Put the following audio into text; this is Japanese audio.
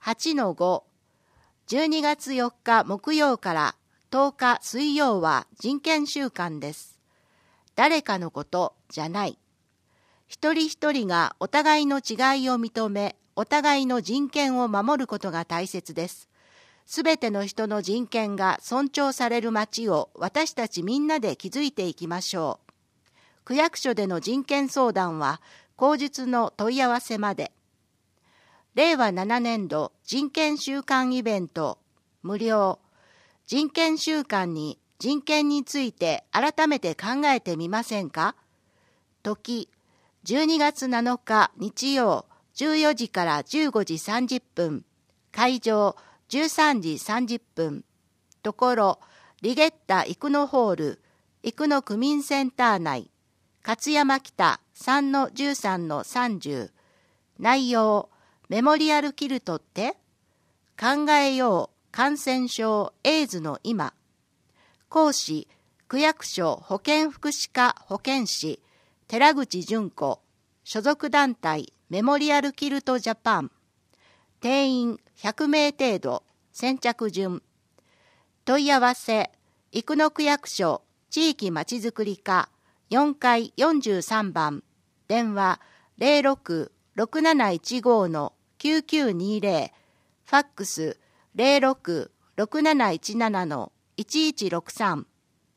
8-5、12月4日木曜から10日水曜は人権週間です。誰かのことじゃない。一人一人がお互いの違いを認め、お互いの人権を守ることが大切です。すべての人の人権が尊重される街を私たちみんなで築いていきましょう。区役所での人権相談は口述の問い合わせまで。令和7年度人権週間イベント無料。人権週間に人権について改めて考えてみませんか？時12月7日日曜14時から15時30分。会場13時30分。ところリゲッタ生野ホール生野区民センター内。勝山北 3-13-30。内容メモリアルキルトって考えよう感染症エイズの今。講師区役所保健福祉課保健師寺口純子。所属団体メモリアルキルトジャパン。定員100名程度。先着順。問い合わせ生野区役所地域まちづくり課4階43番。電話 06-6715-9920。ファックス 06-6717-1163。